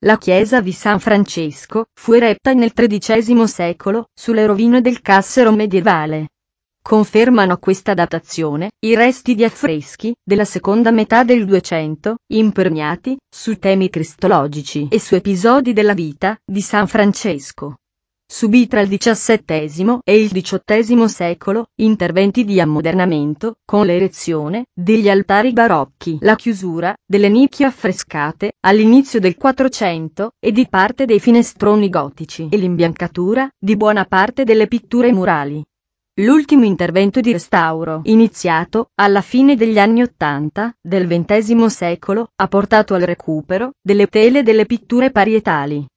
La chiesa di San Francesco fu eretta nel XIII secolo, sulle rovine del cassero medievale. Confermano questa datazione i resti di affreschi della seconda metà del 200, imperniati su temi cristologici e su episodi della vita di San Francesco. Subì tra il XVII e il XVIII secolo interventi di ammodernamento, con l'erezione degli altari barocchi, la chiusura delle nicchie affrescate all'inizio del 400 e di parte dei finestroni gotici e l'imbiancatura di buona parte delle pitture murali. L'ultimo intervento di restauro, iniziato alla fine degli anni '80 del XX secolo, ha portato al recupero delle tele delle pitture parietali.